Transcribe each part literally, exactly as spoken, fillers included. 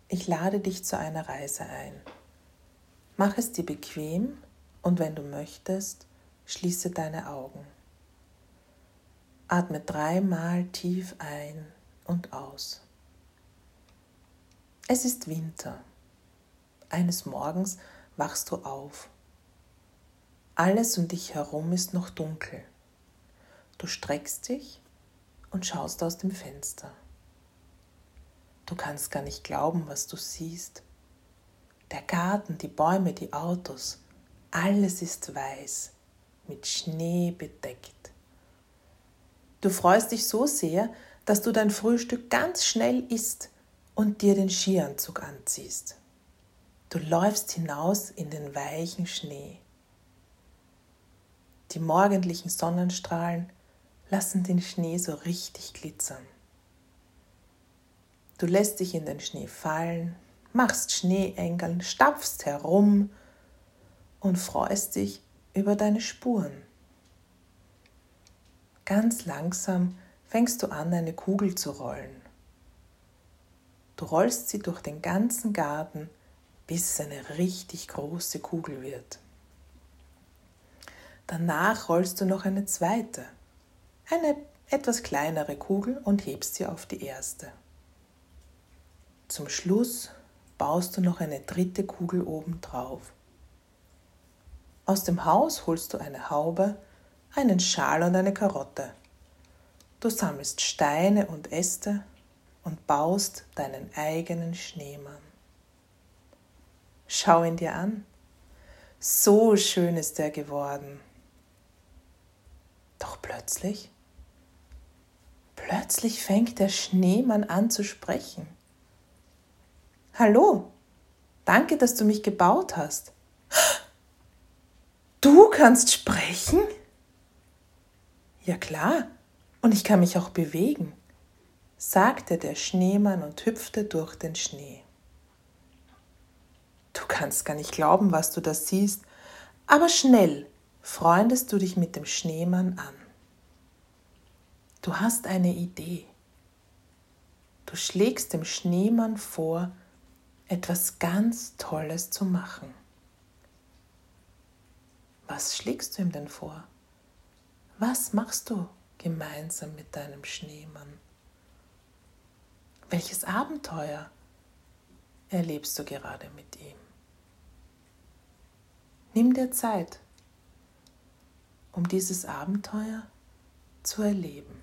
Ich lade dich zu einer Reise ein. Mach es dir bequem und wenn du möchtest, schließe deine Augen. Atme dreimal tief ein und aus. Es ist Winter. Eines Morgens wachst du auf. Alles um dich herum ist noch dunkel. Du streckst dich und schaust aus dem Fenster. Du kannst gar nicht glauben, was du siehst. Der Garten, die Bäume, die Autos, alles ist weiß, mit Schnee bedeckt. Du freust dich so sehr, dass du dein Frühstück ganz schnell isst und dir den Skianzug anziehst. Du läufst hinaus in den weichen Schnee. Die morgendlichen Sonnenstrahlen lassen den Schnee so richtig glitzern. Du lässt dich in den Schnee fallen, machst Schneeengeln, stapfst herum und freust dich über deine Spuren. Ganz langsam fängst du an, eine Kugel zu rollen. Du rollst sie durch den ganzen Garten, bis es eine richtig große Kugel wird. Danach rollst du noch eine zweite, eine etwas kleinere Kugel und hebst sie auf die erste. Zum Schluss baust du noch eine dritte Kugel oben drauf. Aus dem Haus holst du eine Haube, einen Schal und eine Karotte. Du sammelst Steine und Äste und baust deinen eigenen Schneemann. Schau ihn dir an. So schön ist er geworden. Doch plötzlich, plötzlich fängt der Schneemann an zu sprechen. Hallo, danke, dass du mich gebaut hast. Du kannst sprechen? Ja klar, und ich kann mich auch bewegen, sagte der Schneemann und hüpfte durch den Schnee. Du kannst gar nicht glauben, was du da siehst, aber schnell freundest du dich mit dem Schneemann an. Du hast eine Idee. Du schlägst dem Schneemann vor, etwas ganz Tolles zu machen. Was schlägst du ihm denn vor? Was machst du gemeinsam mit deinem Schneemann? Welches Abenteuer erlebst du gerade mit ihm? Nimm dir Zeit, um dieses Abenteuer zu erleben.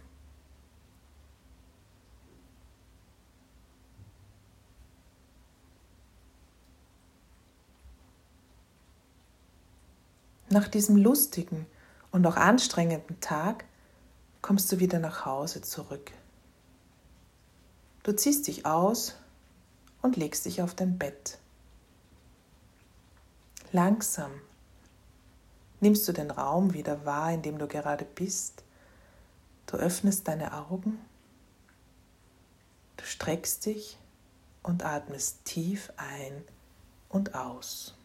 Nach diesem lustigen und auch anstrengenden Tag kommst du wieder nach Hause zurück. Du ziehst dich aus und legst dich auf dein Bett. Langsam nimmst du den Raum wieder wahr, in dem du gerade bist. Du öffnest deine Augen, du streckst dich und atmest tief ein und aus.